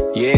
ये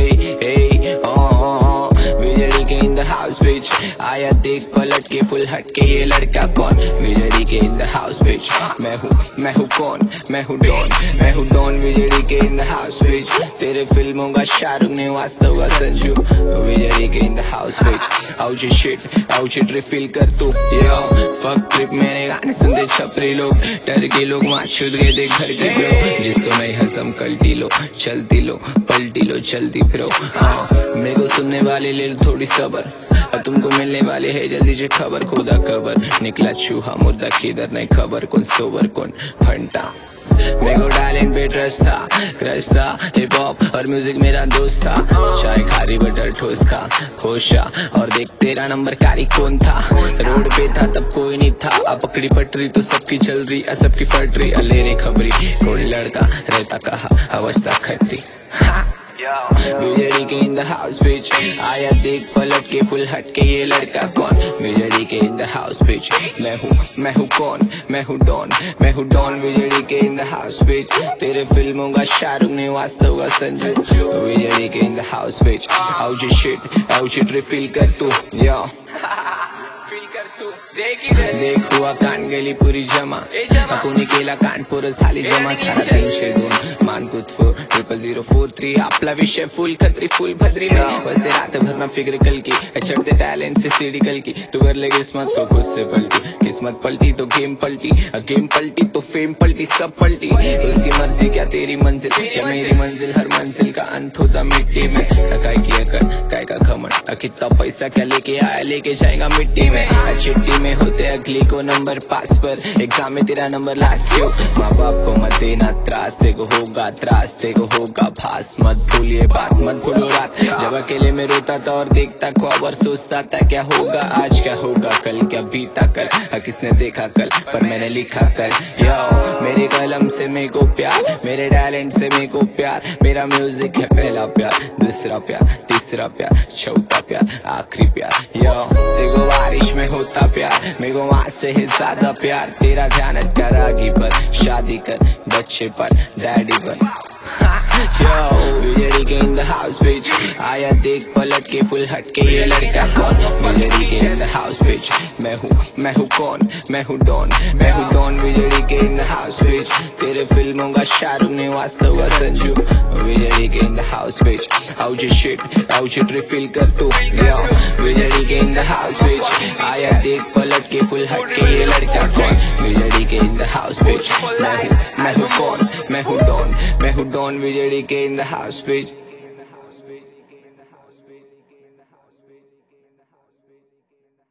वीजेडी के in the house बिच, आया देख पलट के फुल हट के ये लड़का कौन। वीजेडी के इन द हाउस बिच, मैं हूँ कौन, मैं हूँ डॉन। वीजेडी के इन द हाउस बिच, तेरे फिल्मों का शाहरुख ने वास्तव का संजू। वीजेडी के in the house bitch, out shit refill कर तू। यो फक ट्रिप मेरे गाने सुनते छपरी लोग, डर के लोग वहाँ छूट गए देख घर के लोग। जिसको नहीं हंसम कल्टी लो, चलती लो, पलटी लो, चलती फिरो। मेरे को सुनने वाले ले लो थोड़ी सबर, और तुमको मिलने वाले है जल्दी से खबर। खुदा खबर निकला चूहा मुर्दा किधर नहीं खबर, कौन सोबर कौन फंटा। मेरे को टैलेंट पे ट्रस्ट था, क्रश था, हिप हॉप और म्यूजिक मेरा दोस्त था। चाय खारी बटर ठोस का होशा, और देख तेरा नंबर कारी कौन था। रोड पे था तब कोई नहीं था, अब पकड़ी पटरी तो सबकी चल रही, सबकी फट रही। ले रे खबरी कोई लड़का रहता कहा अवस्था खतरी। वीजेडी के इन द हाउस बिच, आया देख पलट के फुल हट के ये लड़का कौन। वीजेडी के इन द हाउस बिच, मैं हूँ कौन, मैं हूँ डॉन। वीजेडी के इन द हाउस बिच, तेरे फिल्मों का शाहरुख ने वास्तव का संजू। वीजेडी के in the house bitch, out shit refill कर तू। यो देख हुआ कान गली पूरी जमा, कोणी केला कानपूर झाली जमा। 302 मानकुत 40043, आपला विषय फुल खत्री फुल भद्री में। वैसे रात भर ना फिक्र कल की, चढ़ते टैलेंट से सीढ़ी कल की। तू कर ले किस्मत तो खुद से पलटी, किस्मत पलटी तो गेम पलटी, गेम पलटी तो फेम पलटी, सब पलटी। उसकी मर्जी क्या तेरी मंजिल, क्या मेरी मंजिल, हर मंजिल का अंत होता मिट्टी में। काय की अकड़ काय का घमंड, कितना पैसा क्या लेके आया लेके जाएगा मिट्टी में। चिट्ठी में होते अगली को नंबर पास पर, एग्जाम में तेरा नंबर लास्ट क्यों। माँ बाप को मत देना त्रास, देखो होगा त्रास, देखो होगा भास। मत भूलिए बात, मत भूलो रात, जब अकेले में रोता था और देखता ख्वाब और सोचता था क्या होगा आज, क्या होगा कल, क्या बीता कल, किसने देखा कल पर मैंने लिखा कल। यो मेरे कलम से मेरे को प्यार, मेरे टैलेंट से मेरे को प्यार। मेरा म्यूजिक है पहला प्यार, दूसरा प्यार, तीसरा प्यार, चौथा प्यार, आखिरी प्यार। यो देखो बारिश में होता प्यार, मेरे को वहाँ से है ज्यादा प्यार। तेरा ध्यान करागी पर, शादी कर बच्चे पर, डैडी पर। वीजेडी के इन द हाउस बिच, आया देख पलट के फुल हट के ये लड़का कौन। वीजेडी के इन द हाउस बिच, मैं हूँ कौन, मैं हूँ डॉन। वीजेडी के इन द हाउस बिच, तेरे फिल्मों का शाहरुख ने वास्तव का संजू। वीजेडी के in the house bitch, out shit refill कर तू। वीजेडी के इन द हाउस बिच, आया देख पलट के फुल हट के ये लड़का कौन। वीजेडी के इन द हाउस बिच, मैं हूँ कौन, मैं हूँ डॉन। वीजेडी के इन द हाउस बिच।